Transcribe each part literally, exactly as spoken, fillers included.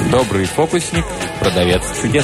Добрый фокусник, продавец чудес.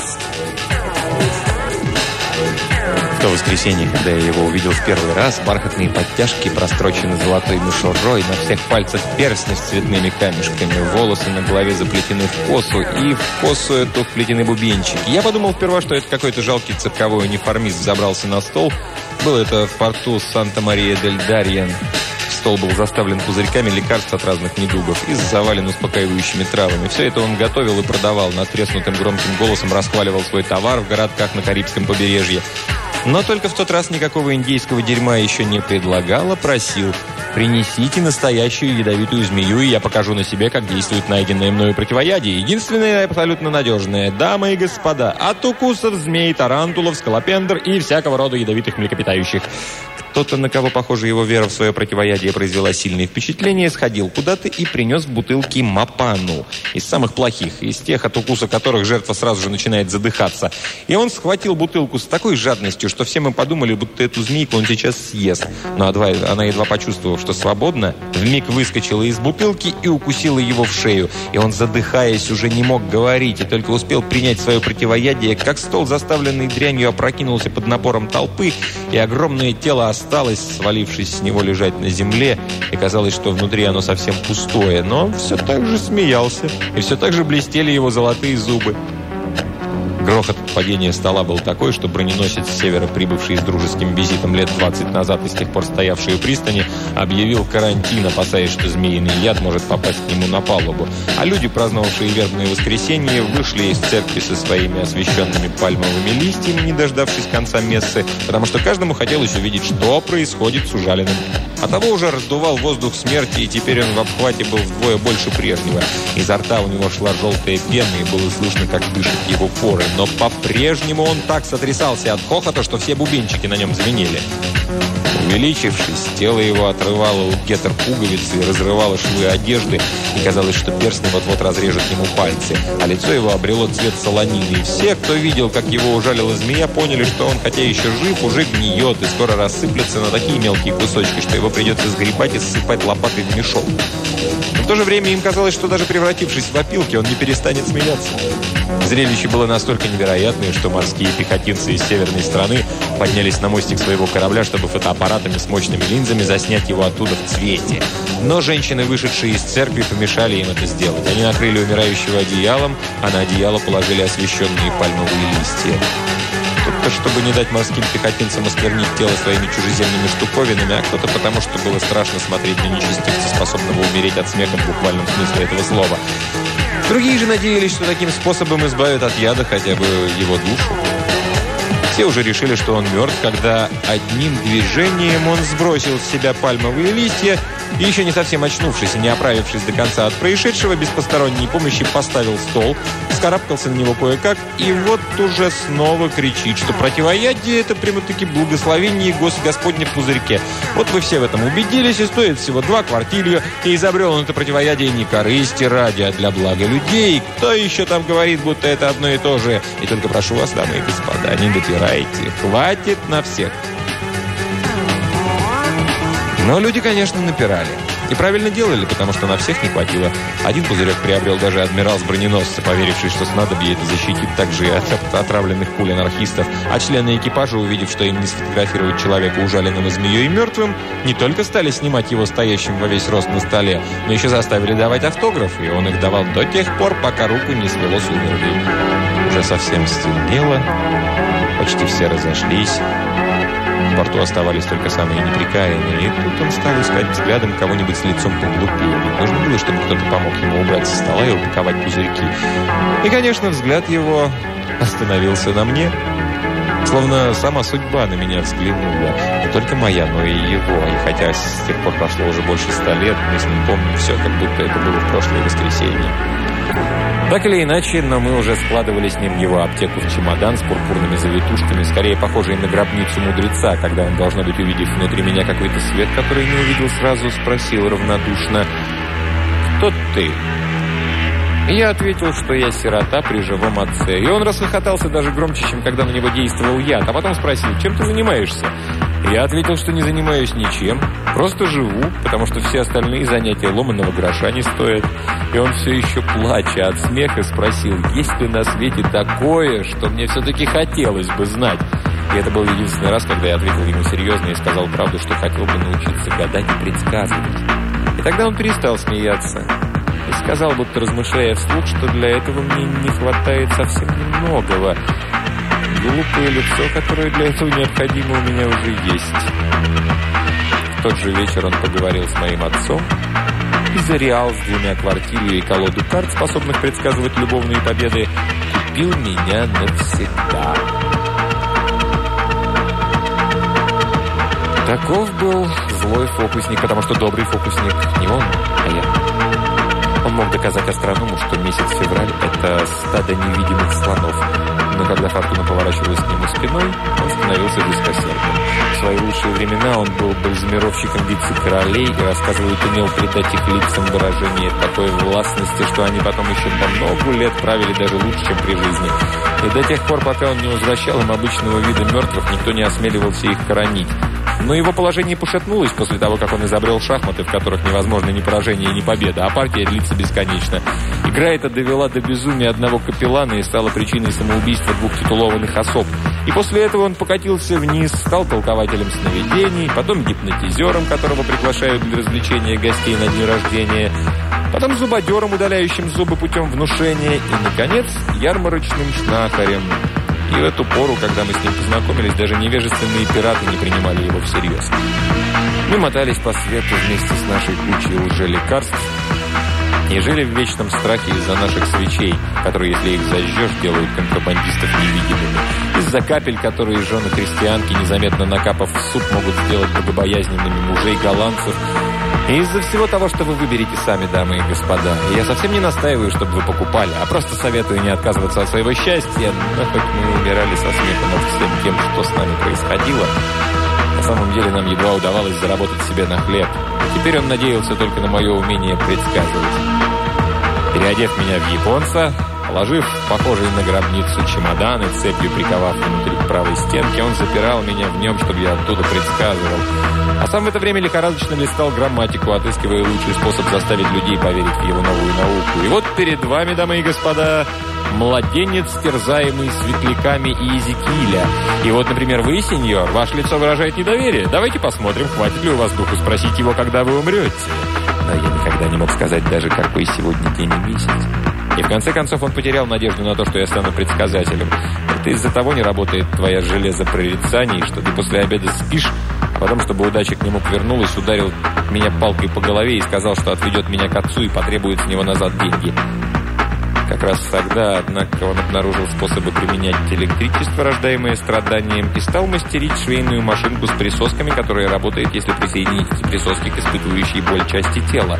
В то воскресенье, когда я его увидел в первый раз, бархатные подтяжки прострочены золотой мишурой, на всех пальцах перстни с цветными камешками, волосы на голове заплетены в косу, и в косу эту вплетены бубенчики. Я подумал сперва, что это какой-то жалкий цирковой униформист забрался на стол. Было это в порту Санта-Мария-дель-Дарьен. Стол был заставлен пузырьками лекарств от разных недугов и завален успокаивающими травами. Все это он готовил и продавал, надтреснутым громким голосом расхваливал свой товар в городках на Карибском побережье. Но только в тот раз никакого индейского дерьма еще не предлагал, а просил: принесите настоящую ядовитую змею, и я покажу на себе, как действует найденное мною противоядие. Единственное и абсолютно надежное, дамы и господа, от укусов змей, тарантулов, скалопендр и всякого рода ядовитых млекопитающих. Кто-то, на кого, похоже, его вера в свое противоядие произвела сильное впечатление, сходил куда-то и принес бутылки мапану. Из самых плохих, из тех, от укуса которых жертва сразу же начинает задыхаться. И он схватил бутылку с такой жадностью, что все мы подумали, будто эту змейку он сейчас съест. Но она, едва почувствовав, что свободна, вмиг выскочила из бутылки и укусила его в шею. И он, задыхаясь, уже не мог говорить, и только успел принять свое противоядие, как стол, заставленный дрянью, опрокинулся под напором толпы, и огромное тело осталось, свалившись с него, лежать на земле, и казалось, что внутри оно совсем пустое, но он все так же смеялся, и все так же блестели его золотые зубы. Грохот падения стола был такой, что броненосец с севера, прибывший с дружеским визитом лет двадцать назад и с тех пор стоявший у пристани, объявил карантин, опасаясь, что змеиный яд может попасть к нему на палубу. А люди, праздновавшие вербное воскресенье, вышли из церкви со своими освещенными пальмовыми листьями, не дождавшись конца мессы, потому что каждому хотелось увидеть, что происходит с ужаленным. А того уже раздувал воздух смерти, и теперь он в обхвате был вдвое больше прежнего. Изо рта у него шла желтая пена, и было слышно, как дышат его поры. Но по-прежнему он так сотрясался от хохота, что все бубенчики на нем звенели. Увеличившись, тело его отрывало у гетер пуговицы и разрывало швы одежды, и казалось, что перстни вот-вот разрежут ему пальцы, а лицо его обрело цвет солонины. И все, кто видел, как его ужалила змея, поняли, что он, хотя еще жив, уже гниет и скоро рассыплется на такие мелкие кусочки, что его придется сгребать и ссыпать лопатой в мешок. Но в то же время им казалось, что даже превратившись в опилки, он не перестанет смеяться. Зрелище было настолько невероятное, что морские пехотинцы из северной страны поднялись на мостик своего корабля, чтобы фотоаппаратами с мощными линзами заснять его оттуда в цвете. Но женщины, вышедшие из церкви, помешали им это сделать. Они накрыли умирающего одеялом, а на одеяло положили освещенные пальмовые листья. Кто-то, чтобы не дать морским пехотинцам осквернить тело своими чужеземными штуковинами, а кто-то потому, что было страшно смотреть на нечестивца, способного умереть от смеха в буквальном смысле этого слова. Другие же надеялись, что таким способом избавят от яда хотя бы его душу. Все уже решили, что он мертв, когда одним движением он сбросил с себя пальмовые листья и, еще не совсем очнувшись и не оправившись до конца от происшедшего, без посторонней помощи поставил стол, вскарабкался на него кое-как и вот уже снова кричит, что противоядие – это прямо-таки благословение Гос Господне в пузырьке. Вот вы все в этом убедились, и стоит всего два квартилью, и изобрел он это противоядие не корысти ради, а для блага людей. Кто еще там говорит, будто это одно и то же? И только прошу вас, дамы и господа, не допирайте. Хватит на всех. Но люди, конечно, напирали. И правильно делали, потому что на всех не хватило. Один пузырек приобрел даже адмирал с броненосца, поверивший, что снадобье это защитит также и от отравленных пуль анархистов. А члены экипажа, увидев, что им не сфотографировать человека, ужаленного змеей и мертвым, не только стали снимать его стоящим во весь рост на столе, но еще заставили давать автографы, и он их давал до тех пор, пока руку не свело судорогой. Уже совсем стемнело, почти все разошлись. В порту оставались только самые неприкаянные, и тут он стал искать взглядом кого-нибудь с лицом поглупее. Ведь нужно было, чтобы кто-то помог ему убрать со стола и упаковать пузырьки. И, конечно, взгляд его остановился на мне. Словно сама судьба на меня взглянула. Не только моя, но и его. И хотя с тех пор прошло уже больше ста лет, мы с ним помним все, как будто это было в прошлое воскресенье. Так или иначе, но мы уже складывали с ним его аптеку в чемодан с пурпурными завитушками, скорее похожий на гробницу мудреца, когда он, должно быть, увидев внутри меня какой-то свет, который не увидел сразу, спросил равнодушно: «Кто ты?» И я ответил, что я сирота при живом отце. И он расхохотался даже громче, чем когда на него действовал яд, а потом спросил: «Чем ты занимаешься?» Я ответил, что не занимаюсь ничем, просто живу, потому что все остальные занятия ломаного гроша не стоят. И он все еще, плача от смеха, спросил, есть ли на свете такое, что мне все-таки хотелось бы знать. И это был единственный раз, когда я ответил ему серьезно и сказал правду, что хотел бы научиться гадать и предсказывать. И тогда он перестал смеяться и сказал, будто размышляя вслух, что для этого мне не хватает совсем немногого. Глупое лицо, которое для этого необходимо, у меня уже есть. В тот же вечер он поговорил с моим отцом, и за реал с двумя квартирами и колоду карт, способных предсказывать любовные победы, купил меня навсегда. Таков был злой фокусник, потому что добрый фокусник не он, а я. Он мог доказать астроному, что месяц февраль – это стадо невидимых слонов. Но когда фортуна поворачивалась к нему спиной, он становился жесткосердным. В свои лучшие времена он был бальзамировщиком вице-королей и, рассказывает, умел придать их лицам выражение такой властности, что они потом еще по много лет правили даже лучше, чем при жизни. И до тех пор, пока он не возвращал им обычного вида мертвых, никто не осмеливался их хоронить. Но его положение пошатнулось после того, как он изобрел шахматы, в которых невозможно ни поражение, ни победа, а партия длится бесконечно. Игра эта довела до безумия одного капеллана и стала причиной самоубийства двух титулованных особ. И после этого он покатился вниз, стал толкователем сновидений, потом гипнотизером, которого приглашают для развлечения гостей на день рождения, потом зубодером, удаляющим зубы путем внушения, и, наконец, ярмарочным шнахарем. И в эту пору, когда мы с ним познакомились, даже невежественные пираты не принимали его всерьез. Мы мотались по свету вместе с нашей кучей лжелекарств и жили в вечном страхе из-за наших свечей, которые, если их зажжешь, делают контрабандистов невидимыми. Из-за капель, которые жены христианки, незаметно накапав в суп, могут сделать богобоязненными мужей голландцев. И из-за всего того, что вы выберете сами, дамы и господа. Я совсем не настаиваю, чтобы вы покупали, а просто советую не отказываться от своего счастья. Но хоть мы умирали со смехом над всем тем, что с нами происходило, на самом деле нам едва удавалось заработать себе на хлеб. И теперь он надеялся только на мое умение предсказывать. Переодев меня в японца, положив похожий на гробницу чемодан и цепью приковав внутрь к правой стенке, он запирал меня в нем, чтобы я оттуда предсказывал. А сам в это время лихорадочно листал грамматику, отыскивая лучший способ заставить людей поверить в его новую науку. И вот перед вами, дамы и господа, младенец, терзаемый светляками и Иезекииля. И вот, например, вы, сеньор, ваше лицо выражает недоверие. Давайте посмотрим, хватит ли у вас духу спросить его, когда вы умрете. Но я никогда не мог сказать даже, какой сегодня день и месяц. И в конце концов он потерял надежду на то, что я стану предсказателем. Это из-за того не работает твоя железо прорицаний, что ты после обеда спишь, а потом, чтобы удача к нему вернулась, ударил меня палкой по голове и сказал, что отведет меня к отцу и потребует с него назад деньги. Как раз тогда, однако, он обнаружил способы применять электричество, рождаемое страданием, и стал мастерить швейную машинку с присосками, которая работает, если присоединить эти присоски к испытывающей боль части тела.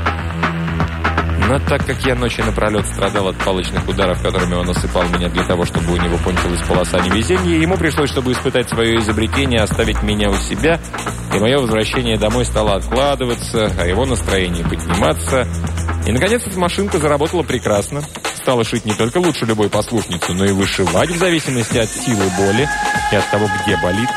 Но так как я ночи напролет страдал от палочных ударов, которыми он осыпал меня для того, чтобы у него кончилась полоса невезения, ему пришлось, чтобы испытать свое изобретение, оставить меня у себя, и мое возвращение домой стало откладываться, а его настроение подниматься. И, наконец, эта машинка заработала прекрасно. Стала шить не только лучше любой послушницу, но и вышивать в зависимости от силы боли и от того, где болит.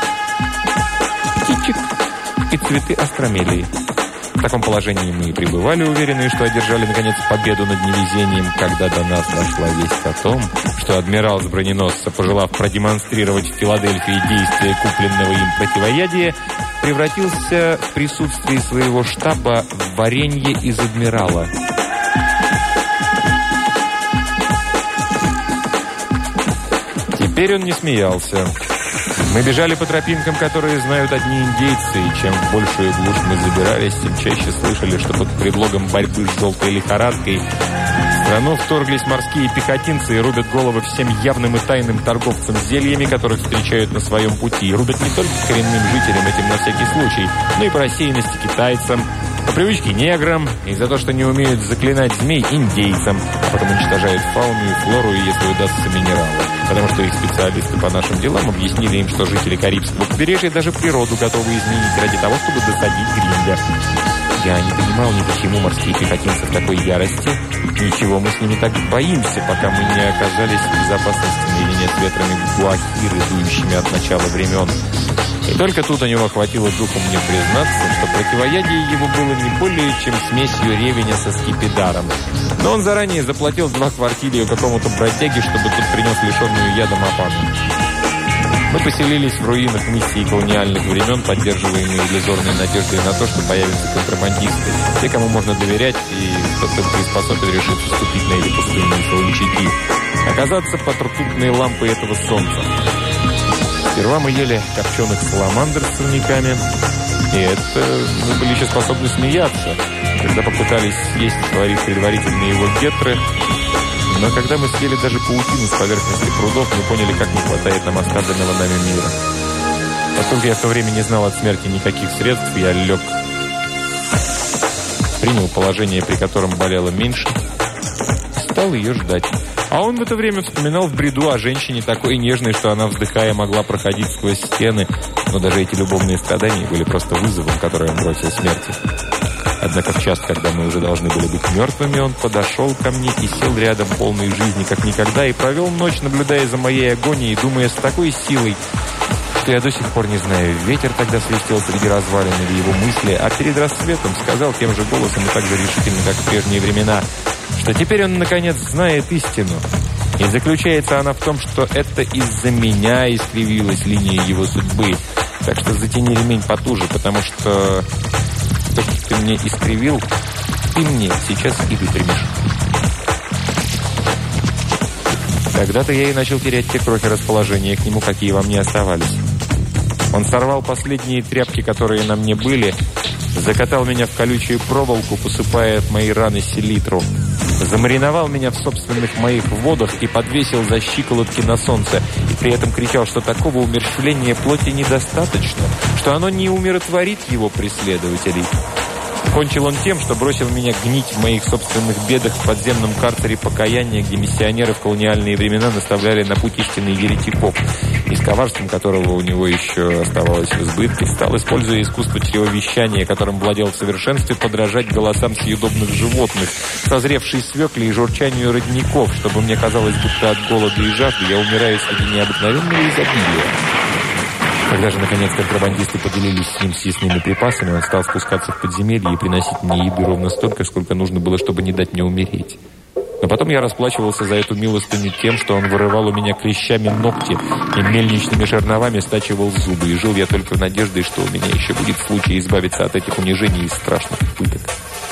Птичек и цветы астромелии. В таком положении мы и пребывали, уверенные, что одержали, наконец, победу над невезением, когда до нас дошла весть о том, что адмирал с броненосца, пожелав продемонстрировать в Филадельфии действие купленного им противоядия, превратился в присутствии своего штаба в варенье из адмирала. Теперь он не смеялся. Мы бежали по тропинкам, которые знают одни индейцы, и чем в большую глушь мы забирались, тем чаще слышали, что под предлогом борьбы с желтой лихорадкой в страну вторглись морские пехотинцы и рубят головы всем явным и тайным торговцам зельями, которых встречают на своем пути. И рубят не только коренным жителям, этим на всякий случай, но и по рассеянности китайцам, по привычке неграм, и за то, что не умеют заклинать змей, индейцам, а потом уничтожают фауну и флору, если удастся, минералы. Потому что их специалисты по нашим делам объяснили им, что жители Карибского побережья даже природу готовы изменить ради того, чтобы досадить гринго. Я не понимал ни почему морские пехотинцы в такой ярости. Ничего, мы с ними так боимся, пока мы не оказались в безопасности наедине с ветрами Гуахиры, дующими от начала времен. И только тут у него хватило духу мне признаться, что противоядие его было не более чем смесью ревеня со скипидаром. Но он заранее заплатил два квартирия какому-то бродяге, чтобы тот принес лишенную ядом опану. Мы поселились в руинах миссии колониальных времен, поддерживаемые иллюзорной надеждой на то, что появятся контрабандисты, те, кому можно доверять и кто только и способен решить вступить на эти пустынные солончаки, оказаться под ртутной лампой этого солнца. Сперва мы ели копченых саламандр с сорняками, и это мы были еще способны смеяться, когда попытались съесть предварительно его гетры. Но когда мы съели даже паутину с поверхности прудов, мы поняли, как не хватает нам оставленного нами мира. Поскольку я в то время не знал от смерти никаких средств, я лег, принял положение, при котором болело меньше, стал ее ждать. А он в это время вспоминал в бреду о женщине такой нежной, что она, вздыхая, могла проходить сквозь стены. Но даже эти любовные страдания были просто вызовом, который он бросил смерти. Однако в час, когда мы уже должны были быть мертвыми, он подошел ко мне и сел рядом, полной жизни, как никогда, и провел ночь, наблюдая за моей агонией, думая с такой силой, что я до сих пор не знаю. Ветер тогда свистел среди развалин или его мысли, а перед рассветом сказал тем же голосом и так же решительно, как в прежние времена, что теперь он, наконец, знает истину. И заключается она в том, что это из-за меня искривилась линия его судьбы. Так что затяни ремень потуже, потому что то, что ты мне искривил, ты мне сейчас и выпрямишь. Тогда-то я и начал терять те крохи расположения к нему, какие во мне оставались. Он сорвал последние тряпки, которые на мне были, закатал меня в колючую проволоку, посыпая мои раны селитру, замариновал меня в собственных моих водах и подвесил за щиколотки на солнце, и при этом кричал, что такого умерщвления плоти недостаточно, что оно не умиротворит его преследователей. Кончил он тем, что бросил меня гнить в моих собственных бедах в подземном карцере покаяния, где миссионеры в колониальные времена наставляли на путь истины еретиков, и с коварством которого у него еще оставалось в избытке, стал, используя искусство чревовещания, которым владел в совершенстве, подражать голосам съедобных животных, созревшей свекле и журчанию родников, чтобы мне казалось, будто от голода и жажды я умираю среди необыкновенного изобилия. Когда же, наконец, контрабандисты поделились с ним съестными припасами, он стал спускаться в подземелье и приносить мне еды ровно столько, сколько нужно было, чтобы не дать мне умереть. Но потом я расплачивался за эту милостыню тем, что он вырывал у меня клещами ногти и мельничными жерновами стачивал зубы, и жил я только в надежде, что у меня еще будет случай избавиться от этих унижений и страшных пыток.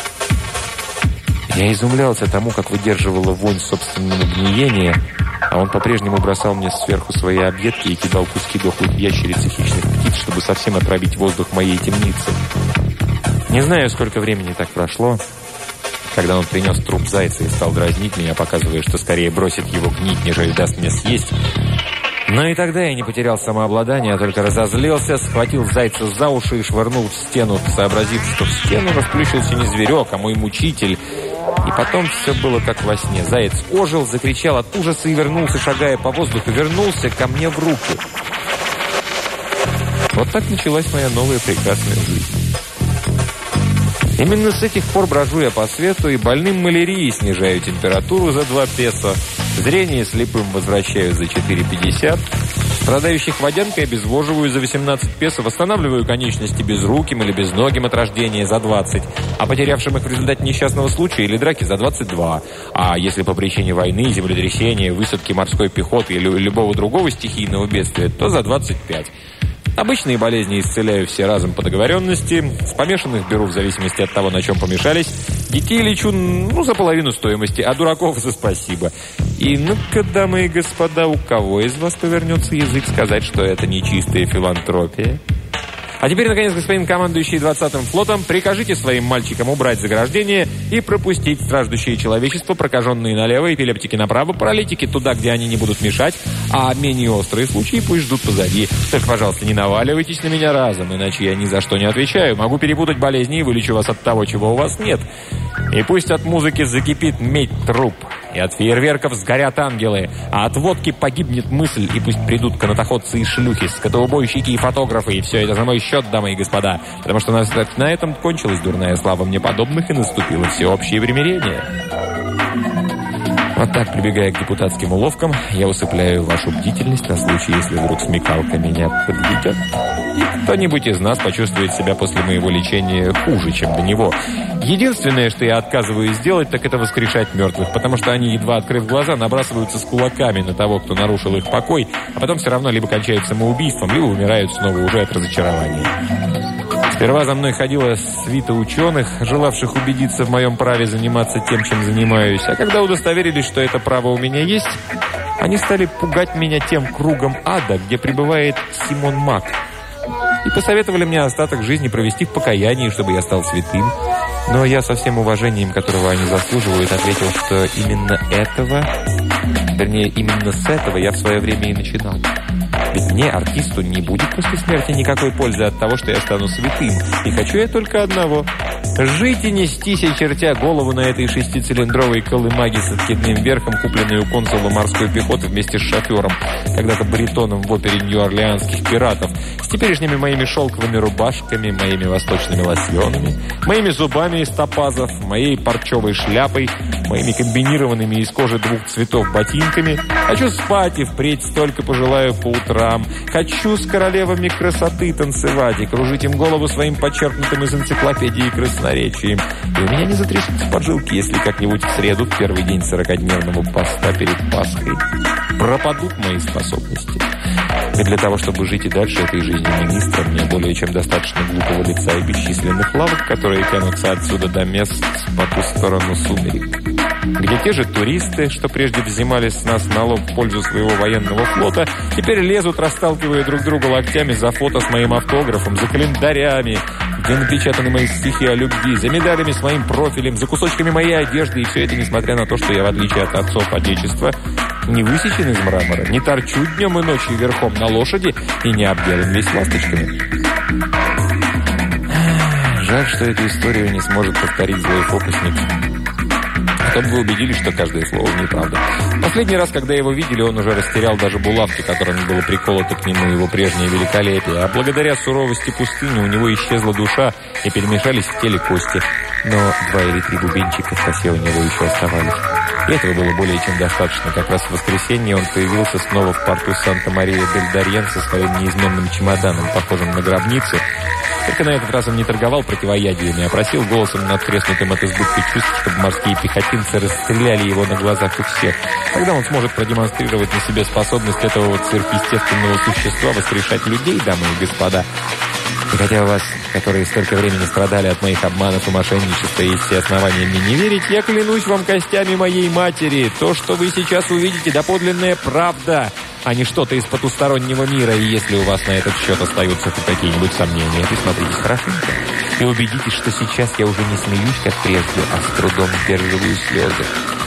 Я изумлялся тому, как выдерживала вонь собственного гниения, а он по-прежнему бросал мне сверху свои объедки и кидал куски дохлых ящериц и хищных птиц, чтобы совсем отравить воздух моей темницы. Не знаю, сколько времени так прошло, когда он принес труп зайца и стал дразнить меня, показывая, что скорее бросит его гнить, нежели даст мне съесть. Но и тогда я не потерял самообладание, а только разозлился, схватил зайца за уши и швырнул в стену, сообразив, что в стену расплющился не зверек, а мой мучитель. И потом все было как во сне. Заяц ожил, закричал от ужаса и вернулся, шагая по воздуху, вернулся ко мне в руки. Вот так началась моя новая прекрасная жизнь. Именно с этих пор брожу я по свету, и больным малярией снижаю температуру за два песо, зрение слепым возвращаю за четыре пятьдесят, страдающих водянкой обезвоживаю за восемнадцать песо, восстанавливаю конечности безруким или безногим от рождения за двадцать, а потерявшим их в результате несчастного случая или драки за двадцать два. А если по причине войны, землетрясения, высадки морской пехоты или любого другого стихийного бедствия, то за двадцать пять. Обычные болезни исцеляю все разом по договоренности, с помешанных беру в зависимости от того, на чем помешались, детей лечу, ну, за половину стоимости, а дураков за спасибо. И ну-ка, дамы и господа, у кого из вас повернется язык сказать, что это не чистая филантропия? А теперь, наконец, господин командующий двадцатым флотом, прикажите своим мальчикам убрать заграждение и пропустить страждущее человечество, прокаженные налево, эпилептики направо, паралитики туда, где они не будут мешать, а менее острые случаи пусть ждут позади. Только, пожалуйста, не наваливайтесь на меня разом, иначе я ни за что не отвечаю. Могу перепутать болезни и вылечу вас от того, чего у вас нет. И пусть от музыки закипит медь труп, и от фейерверков сгорят ангелы, а от водки погибнет мысль, и пусть придут канатоходцы и шлюхи, скотоубойщики и фотографы, и все это за мой счет, дамы и господа, потому что на, на этом кончилась дурная слава мне подобных, и наступило всеобщее примирение. Вот так, прибегая к депутатским уловкам, я усыпляю вашу бдительность на случай, если вдруг смекалка меня подведет. И кто-нибудь из нас почувствует себя после моего лечения хуже, чем до него. Единственное, что я отказываюсь делать, так это воскрешать мертвых, потому что они, едва открыв глаза, набрасываются с кулаками на того, кто нарушил их покой, а потом все равно либо кончают самоубийством, либо умирают снова уже от разочарования. Сперва за мной ходила свита ученых, желавших убедиться в моем праве заниматься тем, чем занимаюсь. А когда удостоверились, что это право у меня есть, они стали пугать меня тем кругом ада, где пребывает Симон Мак. И посоветовали мне остаток жизни провести в покаянии, чтобы я стал святым. Но я со всем уважением, которого они заслуживают, ответил, что именно этого, вернее, именно с этого я в свое время и начинал. Ведь мне, артисту, не будет после смерти никакой пользы от того, что я стану святым. И хочу я только одного – жить и нестись, очертя голову на этой шестицилиндровой колымаге с откидным верхом, купленной у консула морской пехоты вместе с шофером, когда-то баритоном в опере нью-орлеанских пиратов, с теперешними моими шелковыми рубашками, моими восточными лосьонами, моими зубами из топазов, моей парчевой шляпой, моими комбинированными из кожи двух цветов ботинками. Хочу спать и впредь столько пожелаю по утрам. Хочу с королевами красоты танцевать и кружить им голову своим подчеркнутым из энциклопедии красноречием. И у меня не затрясутся поджилки, если как-нибудь в среду, в первый день сорокадневного поста перед Пасхой, пропадут мои способности. И для того, чтобы жить и дальше этой жизнью министра, мне более чем достаточно глупого лица и бесчисленных лавок, которые тянутся отсюда до мест по ту сторону сумерек, где те же туристы, что прежде взимали с нас налог в пользу своего военного флота, теперь лезут, расталкивая друг друга локтями за фото с моим автографом, за календарями, где напечатаны мои стихи о любви, за медалями с моим профилем, за кусочками моей одежды. И все это несмотря на то, что я, в отличие от отцов Отечества, не высечен из мрамора, не торчу днем и ночью верхом на лошади и не обделан весь ласточками. Жаль, что эту историю не сможет повторить злой фокусник. Потом вы убедились, что каждое слово неправда. Последний раз, когда его видели, он уже растерял даже булавки, которыми было приколото к нему его прежнее великолепие. А благодаря суровости пустыни у него исчезла душа и перемешались в теле кости. Но два или три бубенчика в косе у него еще оставались. И этого было более чем достаточно. Как раз в воскресенье он появился снова в порту Санта-Мария-дель-Дарьен со своим неизменным чемоданом, похожим на гробницу. Только на этот раз он не торговал противоядиями, а просил голосом надтреснутым от избытка чувств, чтобы морские пехотинцы расстреляли его на глазах у всех. Тогда он сможет продемонстрировать на себе способность этого вот сверхъестественного существа воскрешать людей, дамы и господа. И хотя у вас, которые столько времени страдали от моих обманов и мошенничества, есть все основания мне не верить, я клянусь вам костями моей матери, то, что вы сейчас увидите, доподлинная правда, а не что-то из потустороннего мира. И если у вас на этот счет остаются хоть какие-нибудь сомнения, присмотритесь хорошенько и убедитесь, что сейчас я уже не смеюсь, как прежде, а с трудом сдерживаю слезы.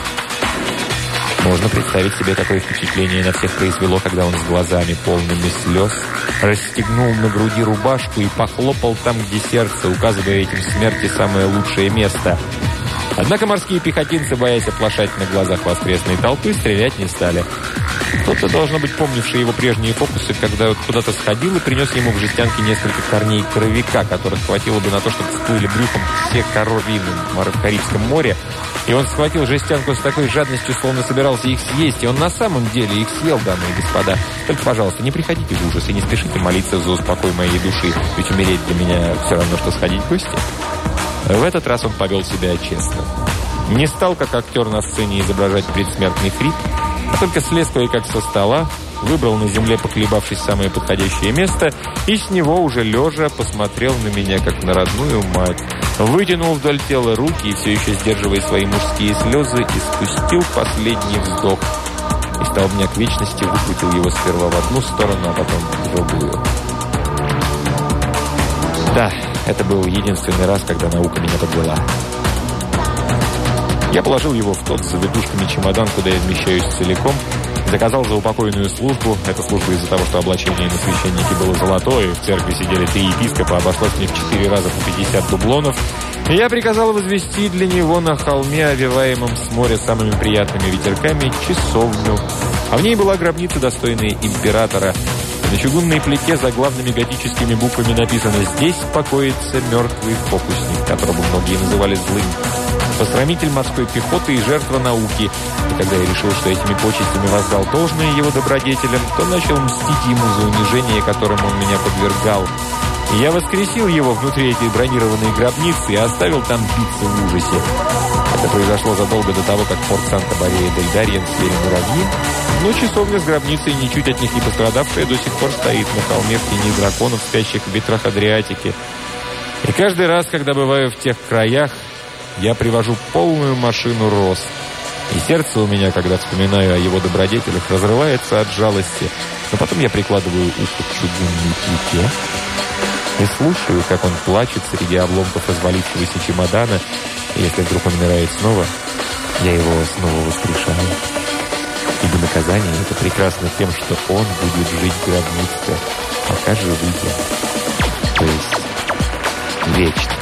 Можно представить себе, какое впечатление на всех произвело, когда он с глазами полными слез расстегнул на груди рубашку и похлопал там, где сердце, указывая этим смерти самое лучшее место. Однако морские пехотинцы, боясь оплошать на глазах воскресной толпы, стрелять не стали. Кто-то, должно быть, помнивший его прежние фокусы, когда он куда-то сходил и принес ему в жестянке несколько корней коровика, которых хватило бы на то, чтобы всплыли брюхом все коровины в Карибском море. И он схватил жестянку с такой жадностью, словно собирался их съесть. И он на самом деле их съел, дамы и господа. Только, пожалуйста, не приходите в ужас и не спешите молиться за успокой моей души. Ведь умереть для меня все равно, что сходить в гости. В этот раз он повел себя честно. Не стал, как актер на сцене, изображать предсмертный хрип, а только слез кое-как со стола, выбрал на земле, поколебавшись, самое подходящее место, и с него уже лежа посмотрел на меня, как на родную мать. Вытянул вдоль тела руки и, все еще сдерживая свои мужские слезы, и спустил последний вздох. И стал меня к вечности, выкрутил его сперва в одну сторону, а потом в другую. Да, это был единственный раз, когда наука меня подвела. Я положил его в тот с завитушками чемодан, куда я вмещаюсь целиком, заказал заупокойную службу. Эта служба из-за того, что облачение на священнике было золотое, в церкви сидели три епископа, обошлось мне в четыре раза по пятьдесят дублонов. И я приказал возвести для него на холме, овиваемом с моря самыми приятными ветерками, часовню. А в ней была гробница, достойная императора. На чугунной плите заглавными готическими буквами написано: «Здесь покоится мертвый фокусник», которого многие называли злым. посрамитель морской пехоты и жертва науки. И когда я решил, что этими почестями воздал должное его добродетелям, то начал мстить ему за унижение, которым он меня подвергал. И я воскресил его внутри этой бронированной гробницы и оставил там биться в ужасе. Это произошло задолго до того, как форт Санта-Мария-дель-Дарьен слили муравьи, но часовня с гробницей, ничуть от них не пострадавшая, до сих пор стоит на холме в тени драконов, спящих в ветрах Адриатики. И каждый раз, когда бываю в тех краях, я привожу полную машину роз. И сердце у меня, когда вспоминаю о его добродетелях, разрывается от жалости. Но потом я прикладываю ухо к чугунной плите и слушаю, как он плачет среди обломков развалившегося чемодана. И если вдруг он умирает снова, я его снова воскрешаю. Ибо наказание это прекрасно тем, что он будет жить в гробнице, пока живые. То есть вечно.